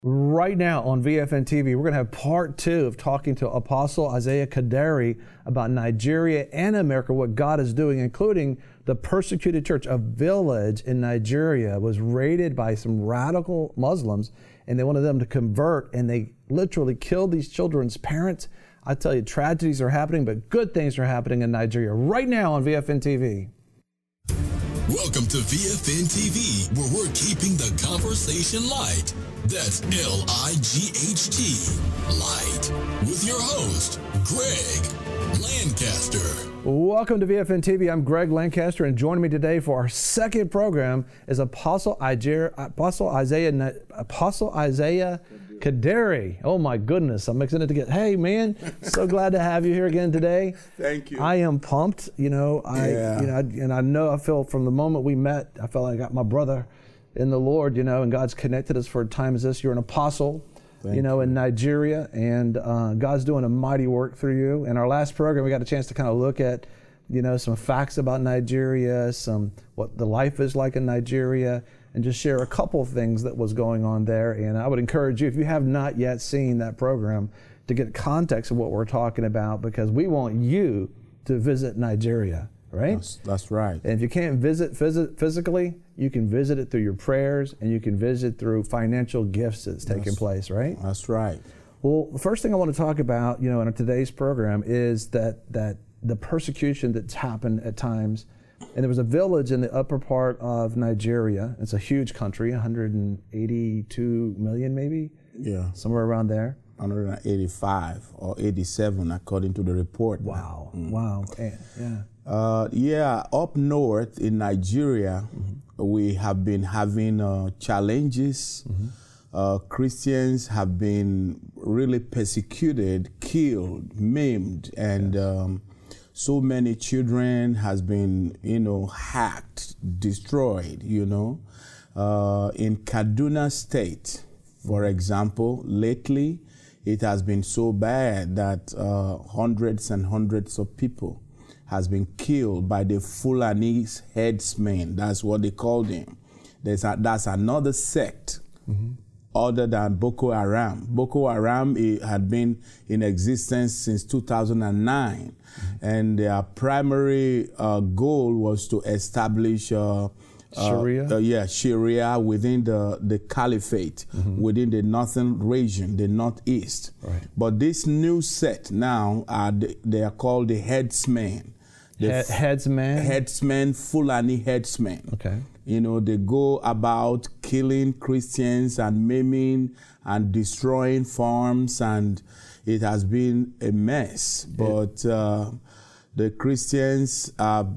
Right now on VFN TV, we're going to have part 2 of talking to Apostle Isaiah Kaderi about Nigeria and America, what God is doing, including the persecuted church. A village in Nigeria was raided by some radical Muslims, and they wanted them to convert, and they literally killed these children's parents. I tell you, tragedies are happening, but good things are happening in Nigeria right now on VFN TV. Welcome to VFN TV, where we're keeping the conversation light. That's L-I-G-H-T, light, with your host, Greg Lancaster. Welcome to VFN TV. I'm Greg Lancaster, and joining me today for our second program is Apostle Isaiah Kaderi. Oh my goodness, I'm excited to get. Hey man, so glad to have you here again today. Thank you. I am pumped. I feel from the moment we met, I felt like I got my brother in the Lord, and God's connected us for a time as this. You're an apostle, in Nigeria, and God's doing a mighty work through you. In our last program, we got a chance to kind of look at, some facts about Nigeria, what the life is like in Nigeria, and just share a couple of things that was going on there. And I would encourage you, if you have not yet seen that program, to get context of what we're talking about, because we want you to visit Nigeria, right? That's right. And if you can't visit physically, you can visit it through your prayers, and you can visit through financial gifts that's taking place, right? That's right. Well, the first thing I want to talk about, in today's program is that the persecution that's happened at times. And there was a village in the upper part of Nigeria. It's a huge country, 182 million maybe? Yeah. Somewhere around there. 185 or 87 according to the report. Wow. Wow. Yeah. Up north in Nigeria, we have been having challenges. Christians have been really persecuted, killed, maimed, and so many children has been, hacked, destroyed, In Kaduna State, for example, lately, it has been so bad that hundreds and hundreds of people has been killed by the Fulani headsmen. That's what they call them. That's another sect. Other than Boko Haram. Boko Haram had been in existence since 2009, and their primary goal was to establish Sharia? Sharia within the caliphate, within the northern region, the northeast. Right. But this new set now, they are called the headsmen. Headsmen, Fulani headsmen. Okay. They go about killing Christians and maiming and destroying farms, and it has been a mess. But the Christians, have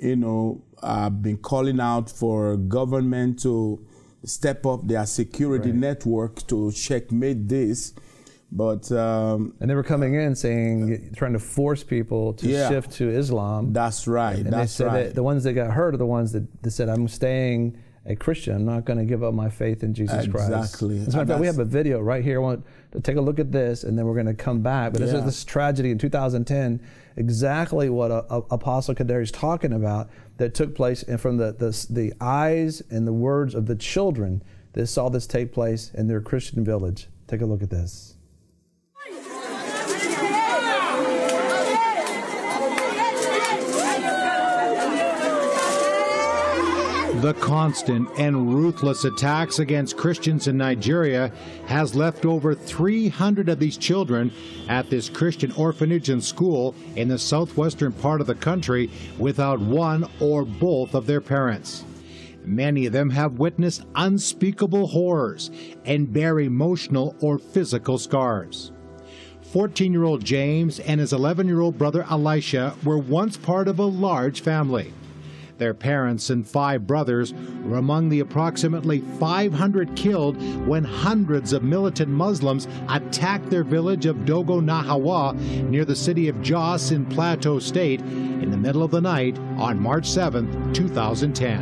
been calling out for government to step up their security network to checkmate this. But and they were coming in trying to force people to shift to Islam. That's right. And they said that the ones that got hurt are the ones that said, "I'm staying a Christian. I'm not going to give up my faith in Jesus Christ." Exactly. As a matter of fact, we have a video right here. I want to take a look at this, and then we're going to come back. But this tragedy in 2010, exactly what Apostle Kaderi is talking about, that took place, and from the eyes and the words of the children that saw this take place in their Christian village. Take a look at this. The constant and ruthless attacks against Christians in Nigeria has left over 300 of these children at this Christian orphanage and school in the southwestern part of the country without one or both of their parents. Many of them have witnessed unspeakable horrors and bear emotional or physical scars. 14-year-old James and his 11-year-old brother Elisha were once part of a large family. Their parents and 5 brothers were among the approximately 500 killed when hundreds of militant Muslims attacked their village of Dogo Nahawa near the city of Jos in Plateau State in the middle of the night on March 7, 2010.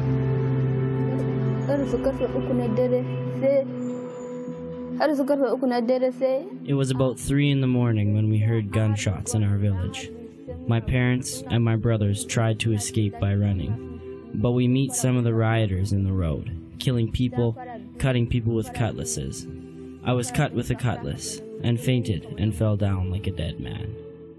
It was about 3 in the morning when we heard gunshots in our village. My parents and my brothers tried to escape by running, but we meet some of the rioters in the road, killing people, cutting people with cutlasses. I was cut with a cutlass, and fainted and fell down like a dead man.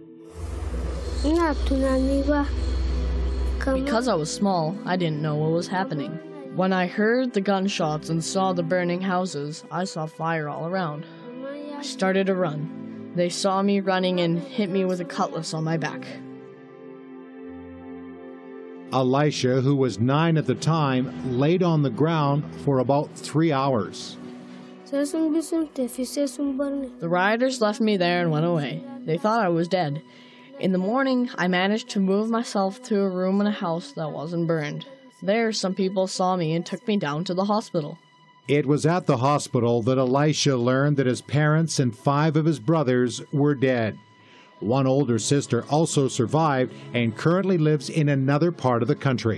Because I was small, I didn't know what was happening. When I heard the gunshots and saw the burning houses, I saw fire all around. I started to run. They saw me running and hit me with a cutlass on my back. Elisha, who was 9 at the time, laid on the ground for about 3 hours. The rioters left me there and went away. They thought I was dead. In the morning, I managed to move myself to a room in a house that wasn't burned. There, some people saw me and took me down to the hospital. It was at the hospital that Elisha learned that his parents and 5 of his brothers were dead. One older sister also survived and currently lives in another part of the country.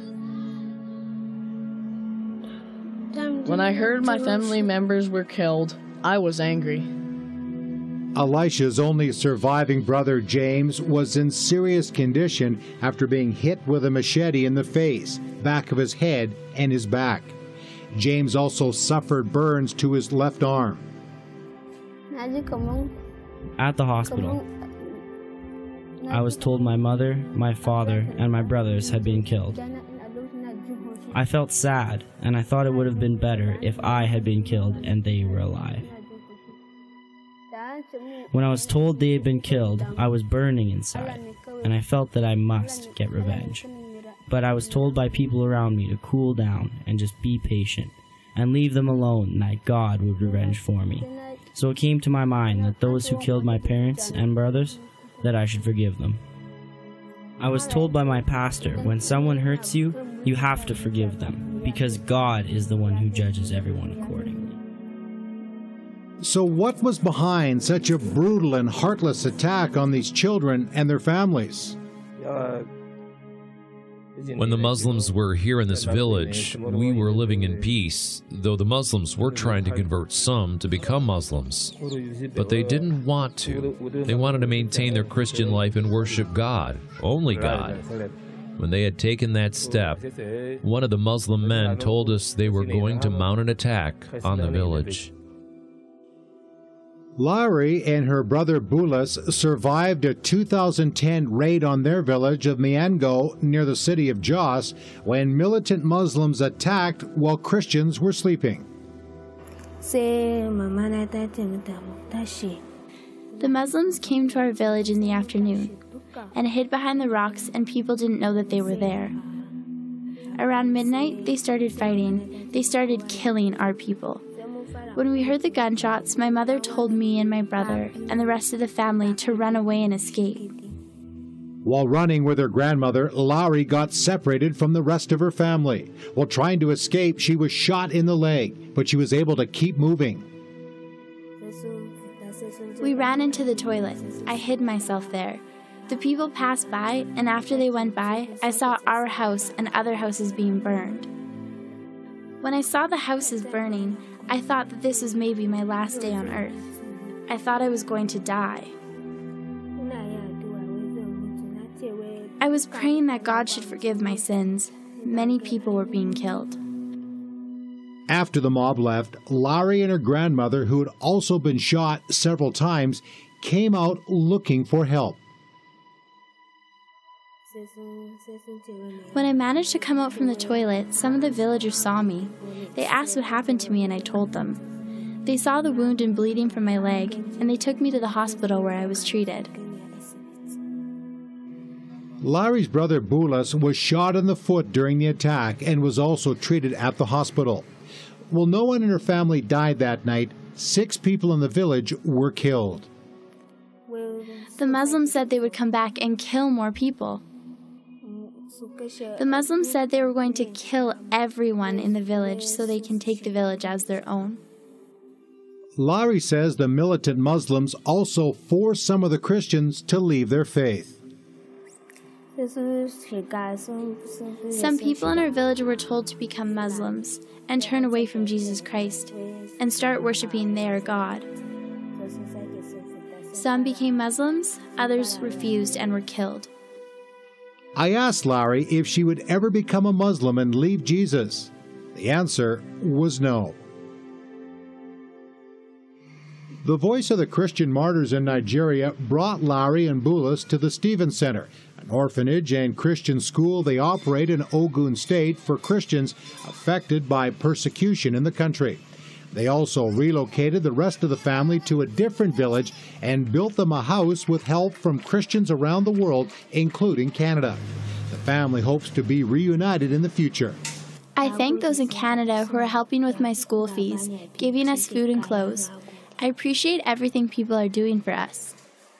When I heard my family members were killed, I was angry. Elisha's only surviving brother, James, was in serious condition after being hit with a machete in the face, back of his head, and his back. James also suffered burns to his left arm. At the hospital, I was told my mother, my father, and my brothers had been killed. I felt sad, and I thought it would have been better if I had been killed and they were alive. When I was told they had been killed, I was burning inside, and I felt that I must get revenge. But I was told by people around me to cool down and just be patient, and leave them alone, and that God would revenge for me. So it came to my mind that those who killed my parents and brothers, that I should forgive them. I was told by my pastor, when someone hurts you, you have to forgive them, because God is the one who judges everyone accordingly. So what was behind such a brutal and heartless attack on these children and their families? When the Muslims were here in this village, we were living in peace, though the Muslims were trying to convert some to become Muslims. But they didn't want to. They wanted to maintain their Christian life and worship God, only God. When they had taken that step, one of the Muslim men told us they were going to mount an attack on the village. Lowry and her brother Bulas survived a 2010 raid on their village of Miango near the city of Jos when militant Muslims attacked while Christians were sleeping. The Muslims came to our village in the afternoon and hid behind the rocks, and people didn't know that they were there. Around midnight, they started fighting. They started killing our people. When we heard the gunshots, my mother told me and my brother and the rest of the family to run away and escape. While running with her grandmother, Lowry got separated from the rest of her family. While trying to escape, she was shot in the leg, but she was able to keep moving. We ran into the toilet. I hid myself there. The people passed by, and after they went by, I saw our house and other houses being burned. When I saw the houses burning, I thought that this was maybe my last day on earth. I thought I was going to die. I was praying that God should forgive my sins. Many people were being killed. After the mob left, Lowry and her grandmother, who had also been shot several times, came out looking for help. When I managed to come out from the toilet, some of the villagers saw me. They asked what happened to me, and I told them. They saw the wound and bleeding from my leg, and they took me to the hospital where I was treated. Lowry's brother Bulas was shot in the foot during the attack and was also treated at the hospital. While no one in her family died that night, 6 people in the village were killed. The Muslims said they would come back and kill more people. The Muslims said they were going to kill everyone in the village so they can take the village as their own. Lowry says the militant Muslims also forced some of the Christians to leave their faith. Some people in our village were told to become Muslims and turn away from Jesus Christ and start worshiping their God. Some became Muslims, others refused and were killed. I asked Lowry if she would ever become a Muslim and leave Jesus. The answer was no. The Voice of the Christian Martyrs in Nigeria brought Larry and Bulis to the Stevens Center, an orphanage and Christian school they operate in Ogun State for Christians affected by persecution in the country. They also relocated the rest of the family to a different village and built them a house with help from Christians around the world, including Canada. The family hopes to be reunited in the future. I thank those in Canada who are helping with my school fees, giving us food and clothes. I appreciate everything people are doing for us.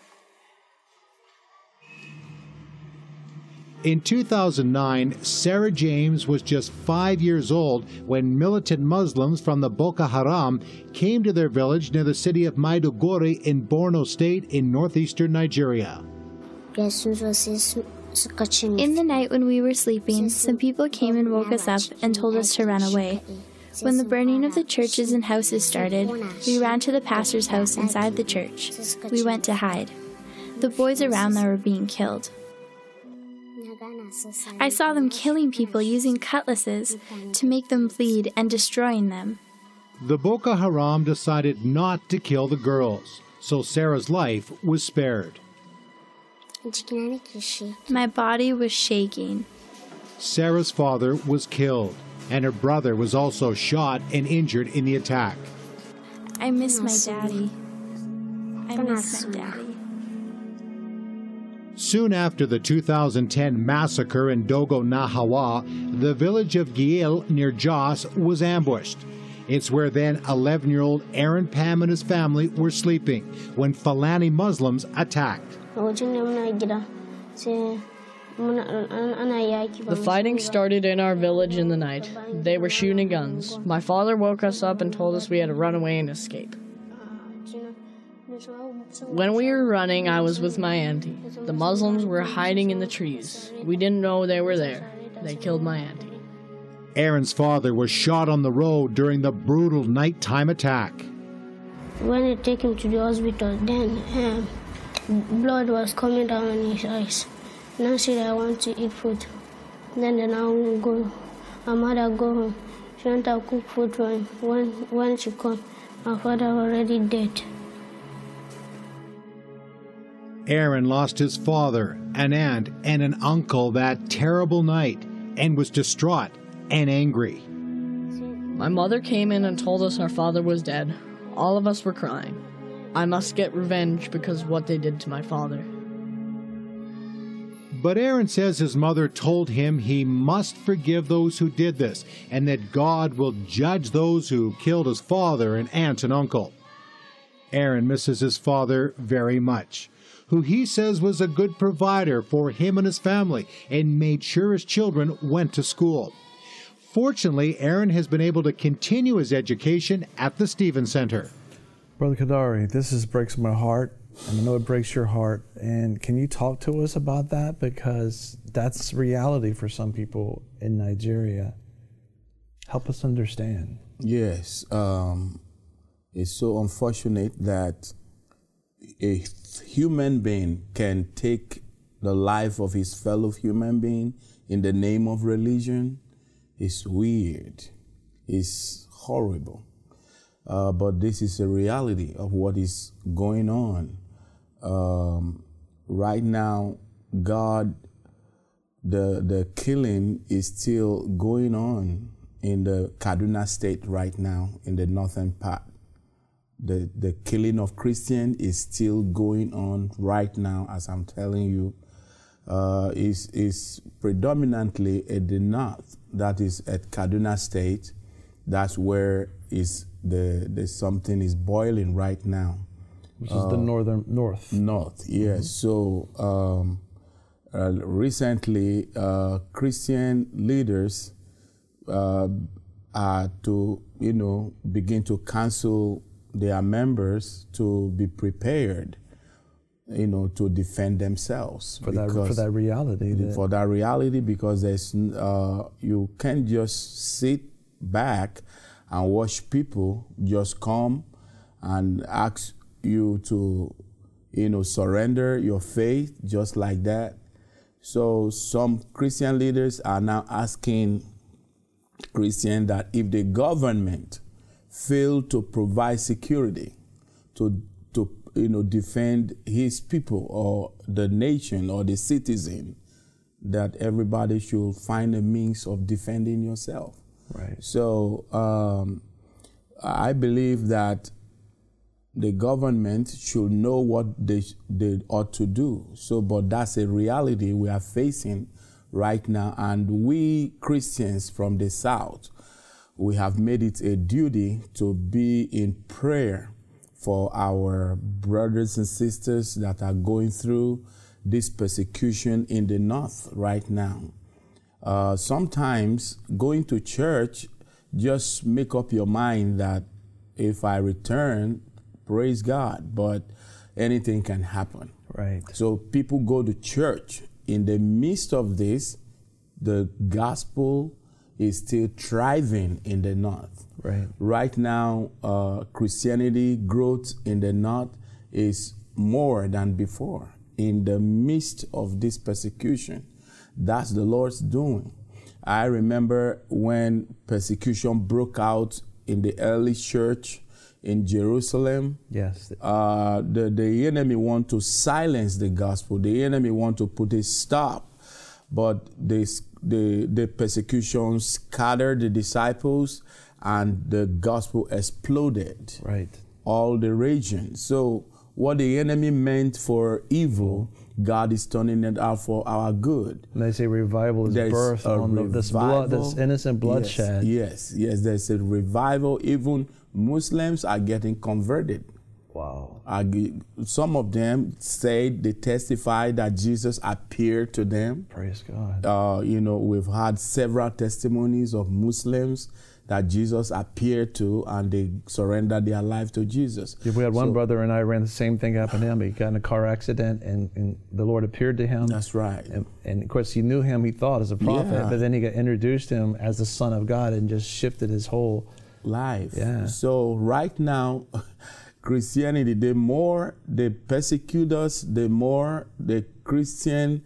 In 2009, Sarah James was just 5 years old when militant Muslims from the Boko Haram came to their village near the city of Maiduguri in Borno State in northeastern Nigeria. In the night when we were sleeping, some people came and woke us up and told us to run away. When the burning of the churches and houses started, we ran to the pastor's house inside the church. We went to hide. The boys around there were being killed. I saw them killing people using cutlasses to make them bleed and destroying them. The Boko Haram decided not to kill the girls, so Sarah's life was spared. My body was shaking. Sarah's father was killed, and her brother was also shot and injured in the attack. I miss my daddy. I miss my daddy. Soon after the 2010 massacre in Dogo Nahawa, the village of Giel near Jos was ambushed. It's where then 11-year-old Aaron Pam and his family were sleeping when Fulani Muslims attacked. The fighting started in our village in the night. They were shooting guns. My father woke us up and told us we had to run away and escape. When we were running, I was with my auntie. The Muslims were hiding in the trees. We didn't know they were there. They killed my auntie. Aaron's father was shot on the road during the brutal nighttime attack. When they take him to the hospital, then blood was coming down on his eyes. Now she said, I want to eat food. Then I will go. My mother go home. She went to cook food for him. When she come, my father already dead. Aaron lost his father, an aunt, and an uncle that terrible night and was distraught and angry. My mother came in and told us our father was dead. All of us were crying. I must get revenge because of what they did to my father. But Aaron says his mother told him he must forgive those who did this and that God will judge those who killed his father and aunt and uncle. Aaron misses his father very much, who he says was a good provider for him and his family and made sure his children went to school. Fortunately, Aaron has been able to continue his education at the Stevens Center. Brother Kadari, this breaks my heart, and I know it breaks your heart. And can you talk to us about that? Because that's reality for some people in Nigeria. Help us understand. Yes. It's so unfortunate that a human being can take the life of his fellow human being in the name of religion. It's weird. It's horrible. But this is a reality of what is going on. Right now, the killing is still going on in the Kaduna State right now, in the northern part. The killing of Christians is still going on right now, as I'm telling you. Is predominantly at the north, that is at Kaduna State. That's where the something is boiling right now. Which is the north. North, yes. Mm-hmm. So recently, Christian leaders are to begin to counsel their members to be prepared, to defend themselves for that reality. For that reality, because there's you can't just sit back and watch people just come and ask you to, surrender your faith just like that. So some Christian leaders are now asking Christians that if the government fail to provide security to defend his people or the nation or the citizen, that everybody should find a means of defending yourself. Right. So I believe that the government should know what they ought to do. So, but that's a reality we are facing right now. And we Christians from the South, we have made it a duty to be in prayer for our brothers and sisters that are going through this persecution in the North right now. Sometimes going to church, just make up your mind that if I return, praise God, but anything can happen. Right. So people go to church. In the midst of this, the gospel is still thriving in the North. Right. Right now, Christianity growth in the North is more than before. In the midst of this persecution, that's the Lord's doing. I remember when persecution broke out in the early church in Jerusalem. Yes. The enemy want to silence the gospel. The enemy want to put a stop. But the persecution scattered the disciples, and the gospel exploded. Right. All the region. So what the enemy meant for evil, God is turning it out for our good. And they say revival is birthed on this blood, this innocent bloodshed. Yes. There's a revival. Even Muslims are getting converted. Wow. Some of them they testified that Jesus appeared to them. Praise God. We've had several testimonies of Muslims that Jesus appeared to, and they surrendered their life to Jesus. Yeah, we had one brother in Iran, the same thing happened to him. He got in a car accident, and the Lord appeared to him. That's right. And of course, he knew him, he thought, as a prophet, but then he got introduced to him as the Son of God and just shifted his whole life. Yeah. So right now, Christianity, the more they persecute us, the more the Christianity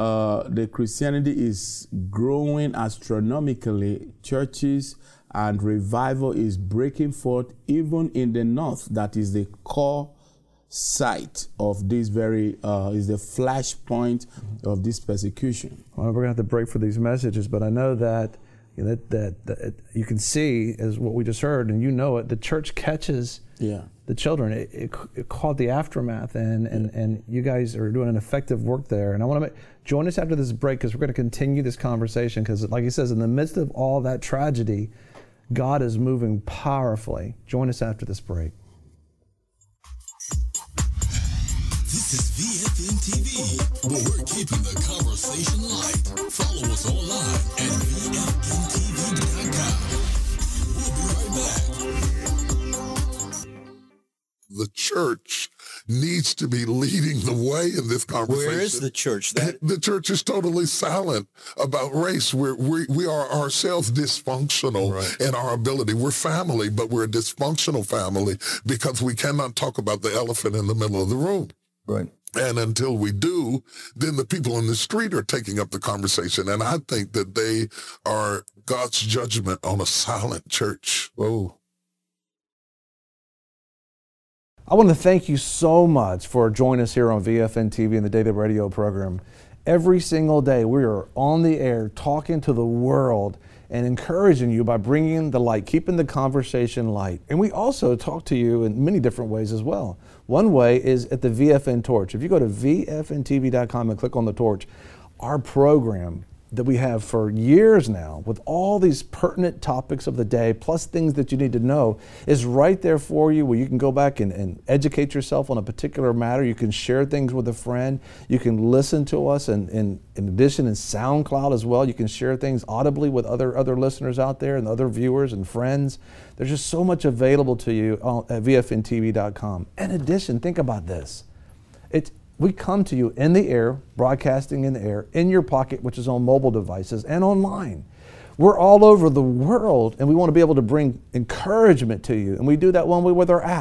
is growing astronomically. Churches and revival is breaking forth even in the North. That is the core site of this is the flashpoint of this persecution. Well, we're going to have to break for these messages, but I know that that you can see, as what we just heard, and you know it, the church catches the children. It called the aftermath, and you guys are doing an effective work there. And I want to join us after this break, because we're going to continue this conversation, because like he says, in the midst of all that tragedy, God is moving powerfully. Join us after this break. This is VFN TV, where we're keeping the conversation light. Follow us online at VFNTV.com. We'll be right back. The church needs to be leading the way in this conversation. Where is the church? The church is totally silent about race. We are ourselves dysfunctional in our ability. We're family, but we're a dysfunctional family because we cannot talk about the elephant in the middle of the room. Right. And until we do, then the people in the street are taking up the conversation. And I think that they are God's judgment on a silent church. Whoa. I want to thank you so much for joining us here on VFN TV and the Daily Radio program. Every single day we are on the air talking to the world and encouraging you by bringing the light, keeping the conversation light. And we also talk to you in many different ways as well. One way is at the VFN Torch. If you go to VFNTV.com and click on the torch, our program that we have for years now with all these pertinent topics of the day, plus things that you need to know, is right there for you, where you can go back and educate yourself on a particular matter. You can share things with a friend. You can listen to us, and in addition in SoundCloud as well. You can share things audibly with other listeners out there and other viewers and friends. There's just so much available to you at VFNTV.com. In addition, think about this. We come to you in the air, broadcasting in the air, in your pocket, which is on mobile devices, and online. We're all over the world, and we want to be able to bring encouragement to you. And we do that one way with our app.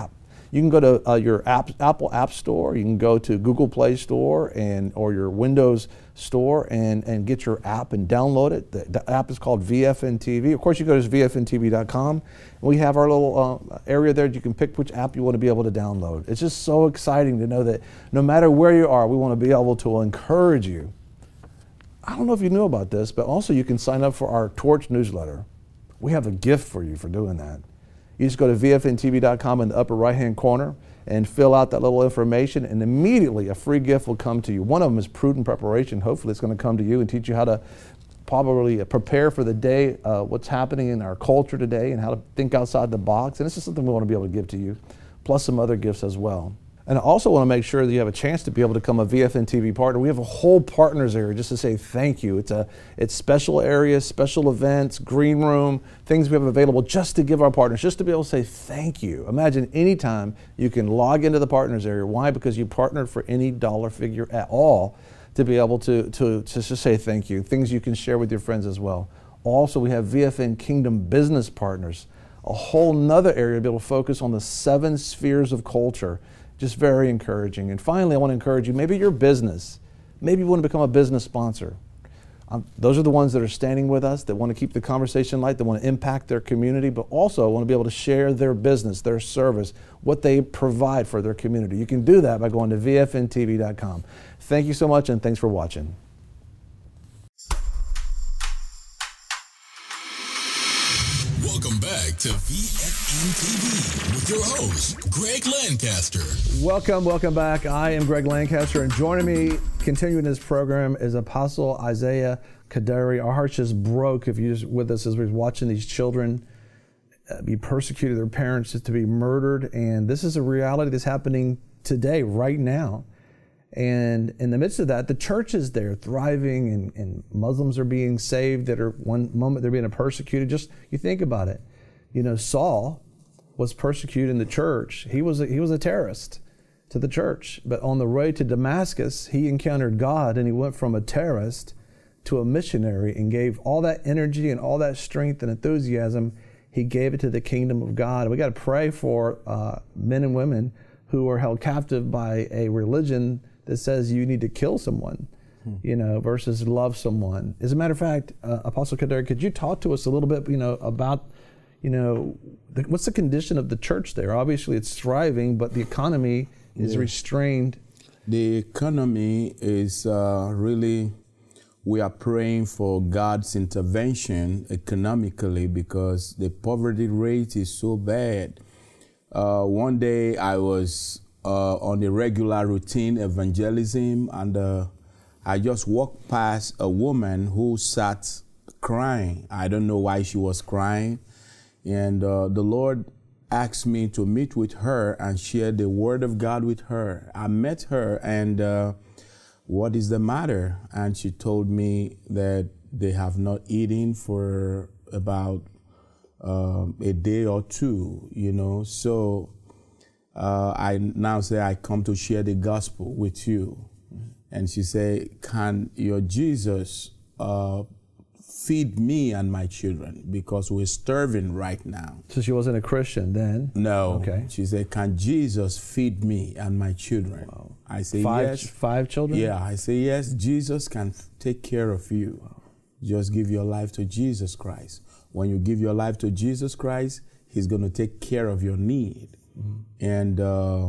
You can go to your Apple App Store. You can go to Google Play Store or your Windows Store and get your app and download it. The app is called VFN TV. Of course, you go to VFNTV.com. We have our little area there. You can pick which app you want to be able to download. It's just so exciting to know that no matter where you are, we want to be able to encourage you. I don't know if you knew about this, but also you can sign up for our Torch newsletter. We have a gift for you for doing that. You just go to VFNTV.com in the upper right-hand corner and fill out that little information, and immediately a free gift will come to you. One of them is Prudent Preparation. Hopefully it's going to come to you and teach you how to probably prepare for the day, what's happening in our culture today, and how to think outside the box. And this is something we want to be able to give to you, plus some other gifts as well. And I also want to make sure that you have a chance to be able to become a VFN TV partner. We have a whole partners area just to say thank you. It's special areas, special events, green room, things we have available just to give our partners, just to be able to say thank you. Imagine anytime you can log into the partners area. Why? Because you partnered for any dollar figure at all to be able to just say thank you. Things you can share with your friends as well. Also, we have VFN Kingdom Business Partners, a whole nother area to be able to focus on the 7 spheres of culture. Just very encouraging. And finally, I want to encourage you, maybe your business, maybe you want to become a business sponsor. Those are the ones that are standing with us, that want to keep the conversation light, that want to impact their community, but also want to be able to share their business, their service, what they provide for their community. You can do that by going to VFNTV.com. Thank you so much, and thanks for watching. Welcome back to VFN TV with your host, Greg Lancaster. Welcome back. I am Greg Lancaster, and joining me, continuing this program, is Apostle Isaiah Kadari. Our hearts just broke if you're just with us as we're watching these children be persecuted, their parents just to be murdered, and this is a reality that's happening today, right now. And in the midst of that, the church is there thriving, and Muslims are being saved that are one moment they're being persecuted. Just you think about it. You know, Saul was persecuted in the church. He was a terrorist to the church. But on the way to Damascus, he encountered God, and he went from a terrorist to a missionary and gave all that energy and all that strength and enthusiasm. He gave it to the kingdom of God. We got to pray for men and women who are held captive by a religion that says you need to kill someone, you know, versus love someone. As a matter of fact, Apostle Kadari, could you talk to us a little bit, you know, about, you know, what's the condition of the church there? Obviously it's thriving, but the economy is restrained. The economy is really, we are praying for God's intervention economically because the poverty rate is so bad. One day I was on a regular routine evangelism, and I just walked past a woman who sat crying. I don't know why she was crying. And the Lord asked me to meet with her and share the word of God with her. I met her, and what is the matter? And she told me that they have not eaten for about a day or two, you know. So I now say, I come to share the gospel with you. And she said, can your Jesus feed me and my children, because we're starving right now? So she wasn't a Christian then? No. Okay. She said, can Jesus feed me and my children? Wow. I say, yes. 5 children? Yeah, I say, yes, Jesus can take care of you. Wow. Just give your life to Jesus Christ. When you give your life to Jesus Christ, he's going to take care of your need. And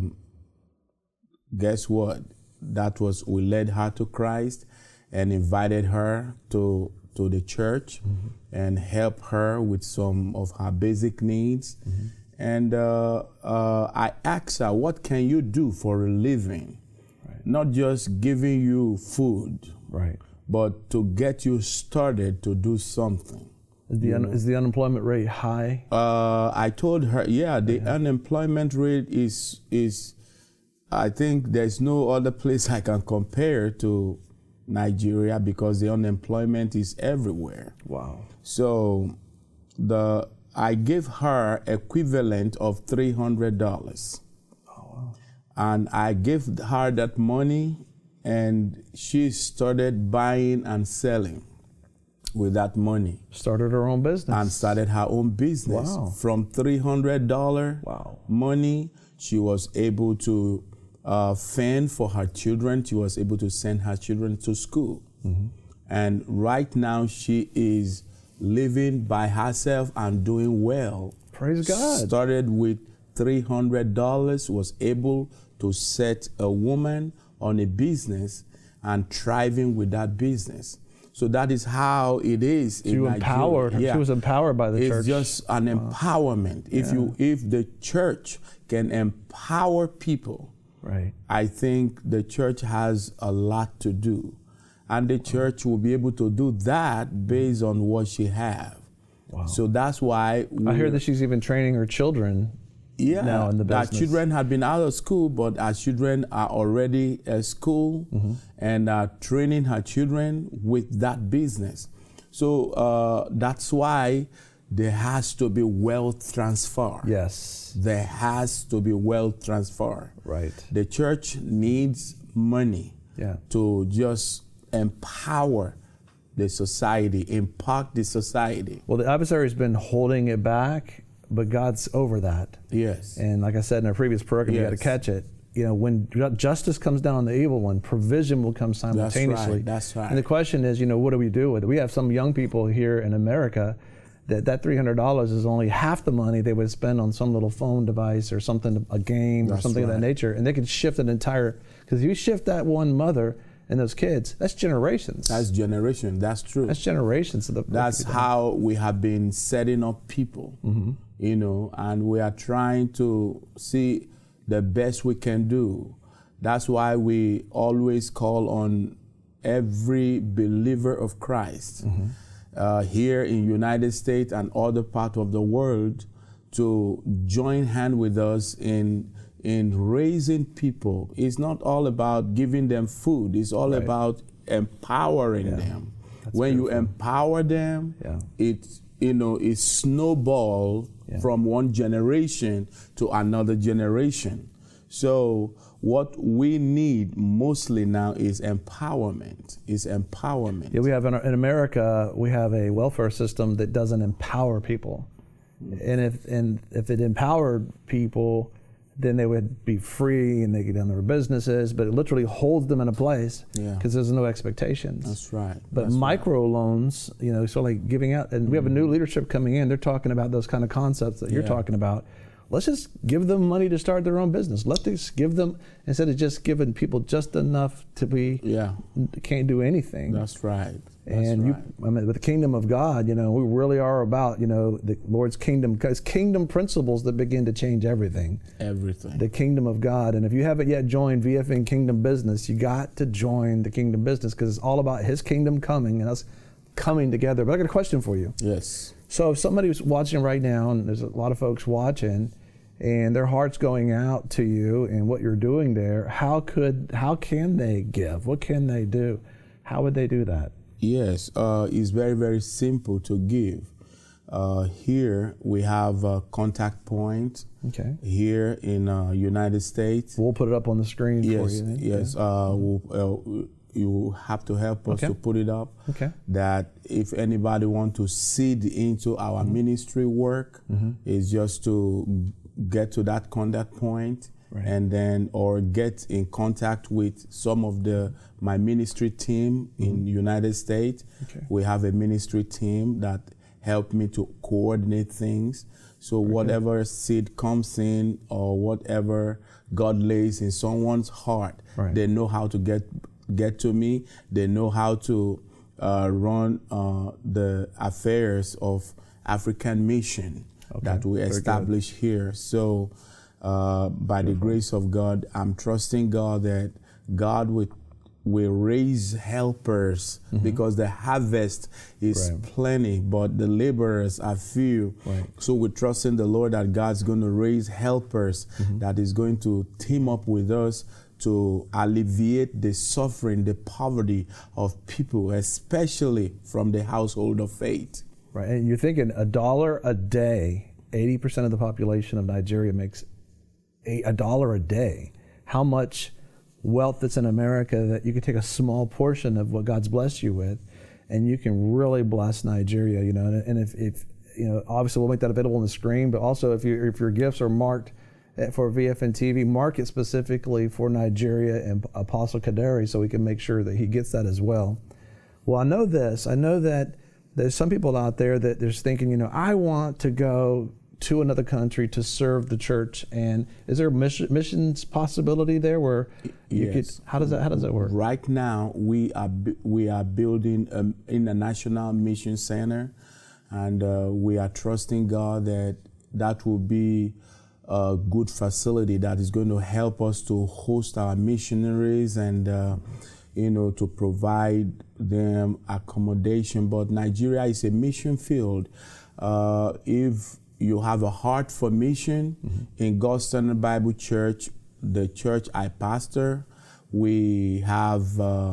guess what? We led her to Christ and invited her to the church and helped her with some of her basic needs. And I asked her, what can you do for a living? Right. Not just giving you food, right, but to get you started to do something. Is the unemployment rate high? I told her, yeah, the unemployment rate is, I think there's no other place I can compare to Nigeria, because the unemployment is everywhere. Wow. So I gave her equivalent of $300. Oh, wow. And I gave her that money, and she started buying and selling with that money. Started her own business. And started her own business. Wow. From $300 money, She was able to fend for her children. She was able to send her children to school. And right now she is living by herself and doing well. Praise God. Started with $300, was able to set a woman on a business and thriving with that business. So that is how it is in Nigeria. Empowered. Yeah. She was empowered by the church. It's just an empowerment. If the church can empower people, right, I think the church has a lot to do. And the church will be able to do that based on what she has. Wow. So that's why I hear that she's even training her children now in the business. Our children have been out of school, but our children are already at school and are training her children with that business. So that's why there has to be wealth transfer. Yes. There has to be wealth transfer. Right. The church needs money to just empower the society, impact the society. Well, the adversary's been holding it back, but God's over that. Yes. And like I said in our previous program, you got to catch it. You know, when justice comes down on the evil one, provision will come simultaneously. That's right. And the question is, you know, what do we do with it? We have some young people here in America that $300 is only half the money they would spend on some little phone device or something, a game or something of that nature. And they can shift an entire, because if you shift that one mother and those kids, that's generations. That's generation. That's true. That's generations. That's how we have been setting up people, you know, and we are trying to see the best we can do. That's why we always call on every believer of Christ here in United States and other parts of the world to join hand with us in raising people. It's not all about giving them food. It's all about empowering them. When you empower them, it's, you know, it snowballs from one generation to another generation. So what we need mostly now is empowerment. Yeah, we have in America, we have a welfare system that doesn't empower people. And if it empowered people, then they would be free and they could run their businesses, but it literally holds them in a place because there's no expectations. That's right. But micro loans, you know, sort of like giving out, and we have a new leadership coming in, they're talking about those kind of concepts that you're talking about. Let's just give them money to start their own business. Let's just give them, instead of just giving people just enough to be, can't do anything. That's right. And I mean, with the kingdom of God, you know, we really are about, you know, the Lord's kingdom, because kingdom principles that begin to change everything. Everything. The kingdom of God. And if you haven't yet joined VFN Kingdom Business, you got to join the kingdom business, because it's all about His kingdom coming and us coming together. But I got a question for you. Yes. So if somebody's watching right now, and there's a lot of folks watching, and their heart's going out to you and what you're doing there, how can they give? What can they do? How would they do that? Yes, it's very, very simple to give. Here we have a contact point. Okay. Here in United States. We'll put it up on the screen for you. Yes, you have to help us to put it up. Okay. That if anybody want to seed into our ministry work, is just to get to that contact point. Right. And then, or get in contact with some of my ministry team in the United States. Okay. We have a ministry team that help me to coordinate things. So whatever seed comes in or whatever God lays in someone's heart, they know how to get to me. They know how to run the affairs of African mission that we establish here. So by the grace of God, I'm trusting God that God will raise helpers, because the harvest is plenty, but the laborers are few. So we're trusting the Lord that God's going to raise helpers that is going to team up with us to alleviate the suffering, the poverty of people, especially from the household of faith. Right, and you're thinking $1 a day, 80% of the population of Nigeria makes $1 a day. How much wealth that's in America that you can take a small portion of what God's blessed you with, and you can really bless Nigeria, you know. And if you know, obviously we'll make that available on the screen, but also if your gifts are marked for VFN TV, market specifically for Nigeria and Apostle Kaderi, so we can make sure that he gets that as well. Well, I know that there's some people out there that they're thinking, I want to go to another country to serve the church. And is there a missions possibility there where you could? How does that work? Right now, we are building an international mission center, and we are trusting God that will be a good facility that is going to help us to host our missionaries and to provide them accommodation. But Nigeria is a mission field. If you have a heart for mission, in God's Standard Bible Church, the church I pastor, we have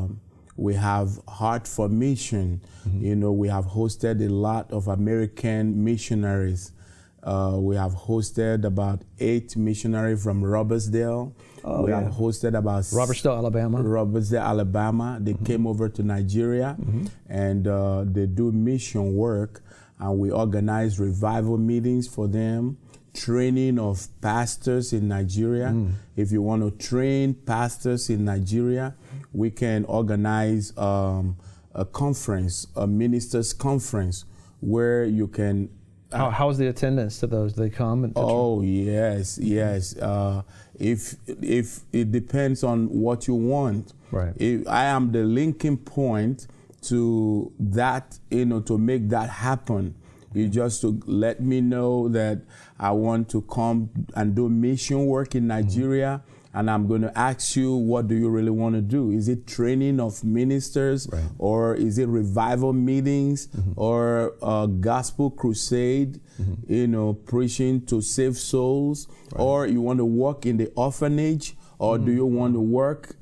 heart for mission. We have hosted a lot of American missionaries. We have hosted about 8 missionaries from Robertsdale. We have hosted about Robertsdale, Alabama. They came over to Nigeria, and they do mission work. And we organize revival meetings for them, training of pastors in Nigeria. If you want to train pastors in Nigeria, we can organize a conference, a ministers' conference, where you can. How's the attendance to those? They come? Yes. If it depends on what you want. Right. I am the linking point to that, to make that happen. You just to let me know that I want to come and do mission work in Nigeria, and I'm going to ask you, what do you really want to do? Is it training of ministers, or is it revival meetings, or a gospel crusade, preaching to save souls, or you want to work in the orphanage, or do you want to work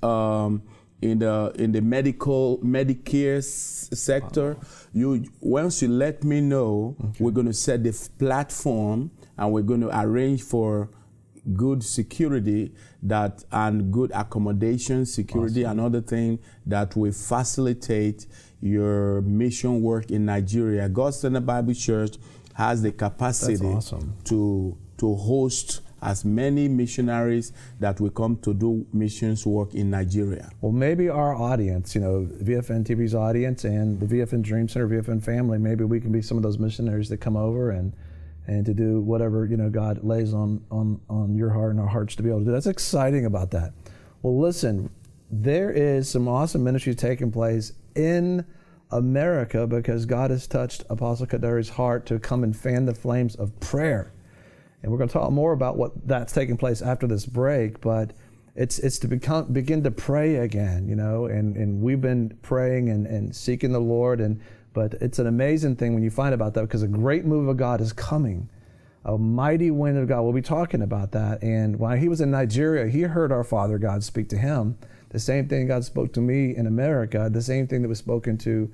in the Medicare sector? Once you let me know, we're going to set the platform, and we're going to arrange for good security and good accommodation, security, and other things that will facilitate your mission work in Nigeria. God's Standard Bible Church has the capacity to host as many missionaries that will come to do missions work in Nigeria. Well, maybe our audience, VFN TV's audience and the VFN Dream Center, VFN family, maybe we can be some of those missionaries that come over and to do whatever, God lays on your heart and our hearts to be able to do. That's exciting about that. Well, listen, there is some awesome ministry taking place in America because God has touched Apostle Kaderi's heart to come and fan the flames of prayer. And we're going to talk more about what that's taking place after this break, but it's to begin to pray again, and we've been praying and seeking the Lord, but it's an amazing thing when you find about that, because a great move of God is coming, a mighty wind of God. We'll be talking about that. And while he was in Nigeria, he heard our Father God speak to him. The same thing God spoke to me in America, the same thing that was spoken to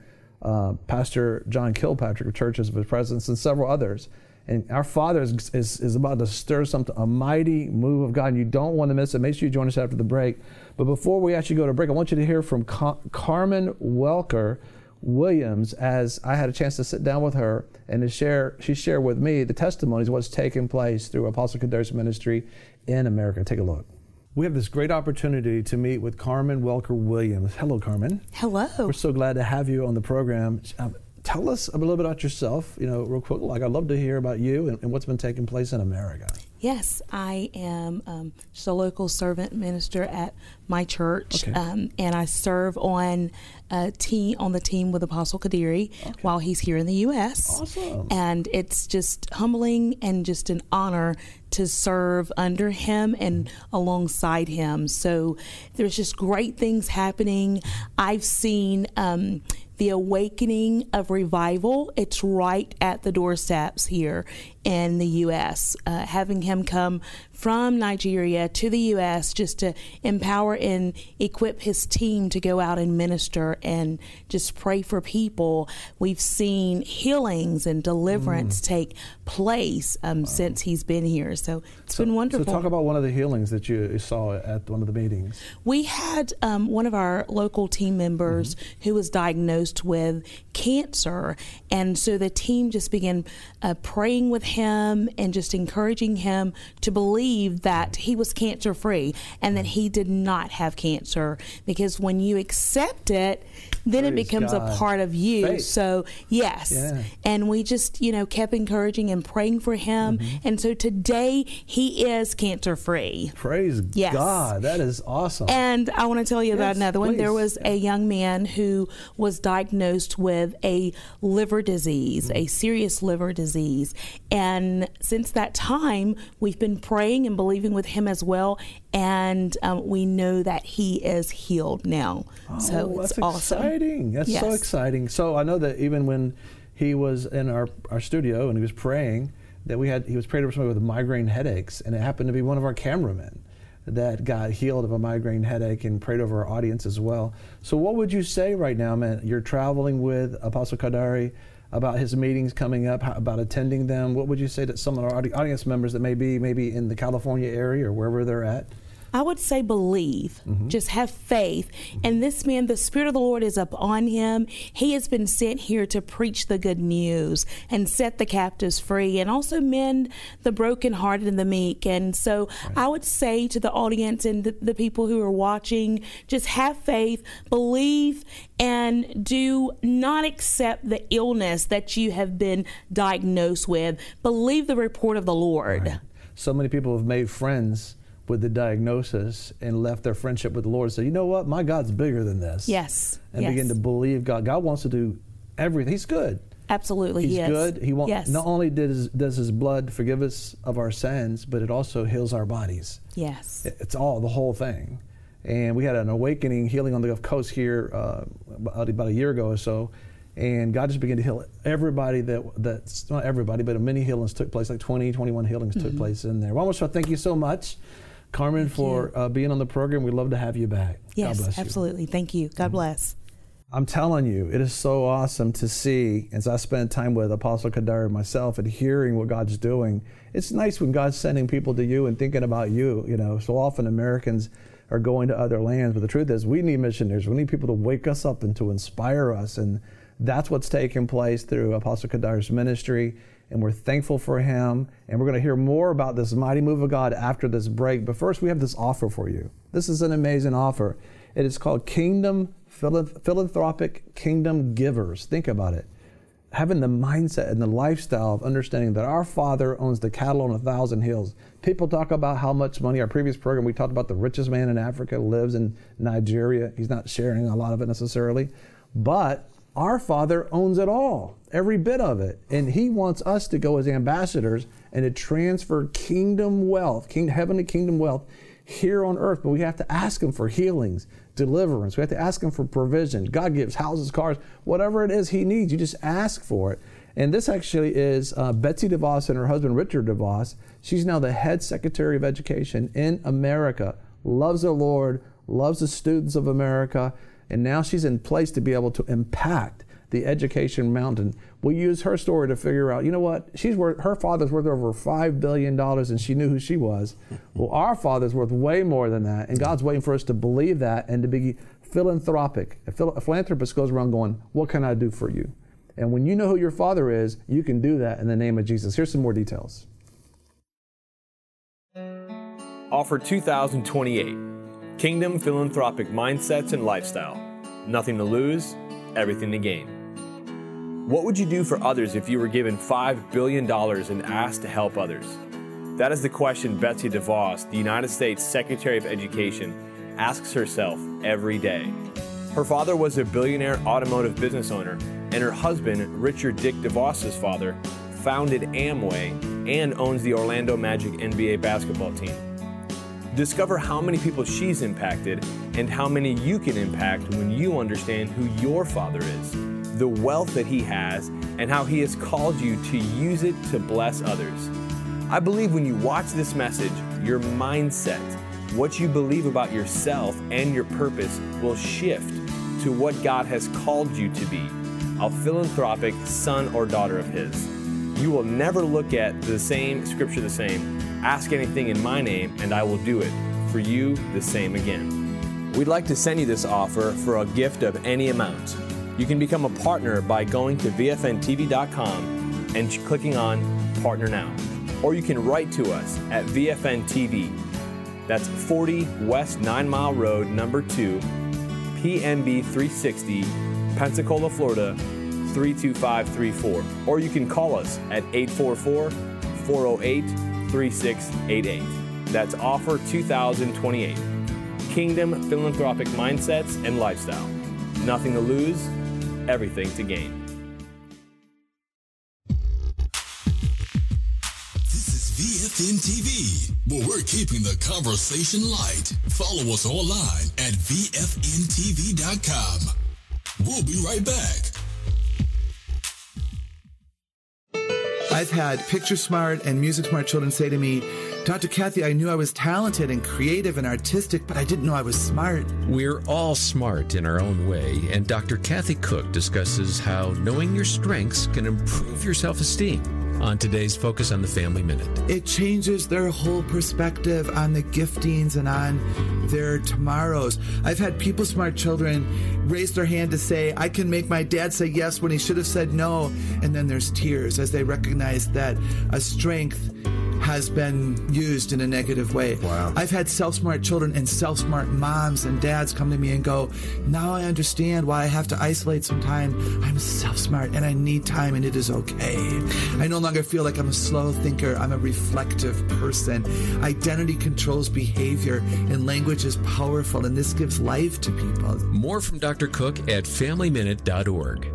Pastor John Kilpatrick of Churches of His Presence and several others. And our Father is about to stir something, a mighty move of God, and you don't want to miss it. Make sure you join us after the break. But before we actually go to break, I want you to hear from Carmen Welker Williams, as I had a chance to sit down with her and she shared with me the testimonies of what's taking place through Apostle Kaderi's ministry in America. Take a look. We have this great opportunity to meet with Carmen Welker Williams. Hello, Carmen. Hello. We're so glad to have you on the program. Tell us a little bit about yourself, real quick. I'd love to hear about you and what's been taking place in America. Yes, I am just a local servant minister at my church, and I serve on the team with Apostle Kaderi while he's here in the U.S. Awesome. And it's just humbling and just an honor to serve under him and alongside him. So there's just great things happening. I've seen the awakening of revival. It's right at the doorsteps here in the U.S. Having him come from Nigeria to the U.S. just to empower and equip his team to go out and minister and just pray for people. We've seen healings and deliverance take place since he's been here. So it's been wonderful. So talk about one of the healings that you saw at one of the meetings. We had one of our local team members who was diagnosed diagnosed with cancer. And so the team just began praying with him and just encouraging him to believe that he was cancer free and that he did not have cancer, because when you accept it, then it becomes a part of you. Faith. So yes. Yeah. And we just, kept encouraging and praying for him. And so today he is cancer free. Praise God. That is awesome. And I want to tell you about another one. please. There was a young man who was diagnosed with a liver disease, a serious liver disease. And since that time, we've been praying and believing with him as well. And we know that he is healed now. So it's awesome. Exciting. That's so exciting. So I know that even when he was in our studio and he was praying, that he was praying for somebody with migraine headaches, and it happened to be one of our cameramen that got healed of a migraine headache and prayed over our audience as well. So what would you say right now, man? You're traveling with Apostle Kadari, about his meetings coming up, about attending them. What would you say to some of our audience members that may be maybe in the California area or wherever they're at? I would say believe, just have faith. And this man, the Spirit of the Lord is upon him. He has been sent here to preach the good news and set the captives free and also mend the brokenhearted and the meek. And so I would say to the audience and the people who are watching, just have faith, believe, and do not accept the illness that you have been diagnosed with. Believe the report of the Lord. Right. So many people have made friends with the diagnosis and left their friendship with the Lord and said, you know what, my God's bigger than this. Yes. And begin to believe God. God wants to do everything. He's good. Absolutely, He's good. He wants. Yes. Not only does his blood forgive us of our sins, but it also heals our bodies. Yes. It's the whole thing. And we had an awakening healing on the Gulf Coast here about a year ago or so. And God just began to heal everybody that's not everybody, but many healings took place, like 21 healings took place in there. Well, I want to thank you so much, Carmen, for being on the program. We'd love to have you back. Yes, God bless you. absolutely. Thank you. God bless. I'm telling you, it is so awesome to see, as I spend time with Apostle Kadari myself and hearing what God's doing. It's nice when God's sending people to you and thinking about you. So often Americans are going to other lands, but the truth is we need missionaries. We need people to wake us up and to inspire us. And that's what's taking place through Apostle Kadari's ministry. And we're thankful for him. And we're going to hear more about this mighty move of God after this break. But first, we have this offer for you. This is an amazing offer. It is called Kingdom Philanthropic Kingdom Givers. Think about it. Having the mindset and the lifestyle of understanding that our Father owns the cattle on 1,000 hills. People talk about how much money. Our previous program, we talked about the richest man in Africa lives in Nigeria. He's not sharing a lot of it necessarily. But our Father owns it all, every bit of it. And he wants us to go as ambassadors and to transfer kingdom wealth, heavenly kingdom wealth here on earth. But we have to ask him for healings, deliverance. We have to ask him for provision. God gives houses, cars, whatever it is he needs. You just ask for it. And this actually is Betsy DeVos and her husband, Richard DeVos. She's now the head secretary of education in America, loves the Lord, loves the students of America. And now she's in place to be able to impact the education mountain. We use her story to figure out, you know what? Her father's worth over $5 billion, and she knew who she was. Well, our Father's worth way more than that, and God's waiting for us to believe that and to be philanthropic. A philanthropist goes around going, what can I do for you? And when you know who your Father is, you can do that in the name of Jesus. Here's some more details. Offer 2028. Kingdom Philanthropic Mindsets and Lifestyle. Nothing to lose, everything to gain. What would you do for others if you were given $5 billion and asked to help others? That is the question Betsy DeVos, the United States Secretary of Education, asks herself every day. Her father was a billionaire automotive business owner, and her husband, Richard Dick DeVos's father, founded Amway and owns the Orlando Magic NBA basketball team. Discover how many people she's impacted and how many you can impact when you understand who your Father is, the wealth that he has, and how he has called you to use it to bless others. I believe when you watch this message, your mindset, what you believe about yourself and your purpose will shift to what God has called you to be, a philanthropic son or daughter of his. You will never look at the same scripture the same. Ask anything in my name, and I will do it. For you, the same again. We'd like to send you this offer for a gift of any amount. You can become a partner by going to vfntv.com and clicking on Partner Now. Or you can write to us at VFN TV. That's 40 West 9 Mile Road, number 2, PMB 360, Pensacola, Florida, 32534. Or you can call us at 844-408-3688. That's offer 2028. Kingdom Philanthropic Mindsets and Lifestyle. Nothing to lose, everything to gain. This is VFN TV, where we're keeping the conversation light. Follow us online at VFNTV.com. We'll be right back. I've had picture smart and music smart children say to me, Dr. Kathy, I knew I was talented and creative and artistic, but I didn't know I was smart. We're all smart in our own way, and Dr. Kathy Cook discusses how knowing your strengths can improve your self-esteem on today's Focus on the Family Minute. It changes their whole perspective on the giftings and on their tomorrows. I've had people smart children raise their hand to say, I can make my dad say yes when he should have said no, and then there's tears as they recognize that a strength has been used in a negative way. Wow. I've had self-smart children and self-smart moms and dads come to me and go, now I understand why I have to isolate some time. I'm self-smart and I need time and it is okay. I no longer feel like I'm a slow thinker. I'm a reflective person. Identity controls behavior and language is powerful, and this gives life to people. More from Dr. Cook at FamilyMinute.org.